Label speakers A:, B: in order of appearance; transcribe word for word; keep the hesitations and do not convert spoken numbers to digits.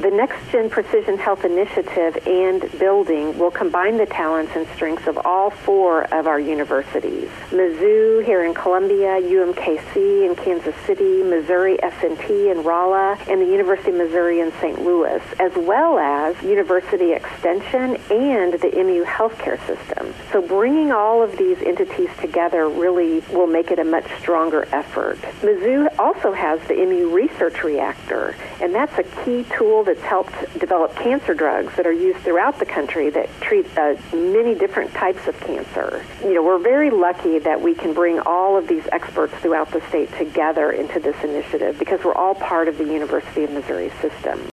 A: The NextGen Precision Health Initiative and building will combine the talents and strengths of all four of our universities. Mizzou here in Columbia, U M K C in Kansas City, Missouri S and T in Rolla, and the University of Missouri in Saint Louis, as well as University Extension and the M U Healthcare System. So bringing all of these entities together really will make it a much stronger effort. Mizzou also has the M U Research Reactor, and that's a key tool that's helped develop cancer drugs that are used throughout the country that treat uh, many different types of cancer. You know, we're very lucky that we can bring all of these experts throughout the state together into this initiative because we're all part of the University of Missouri system.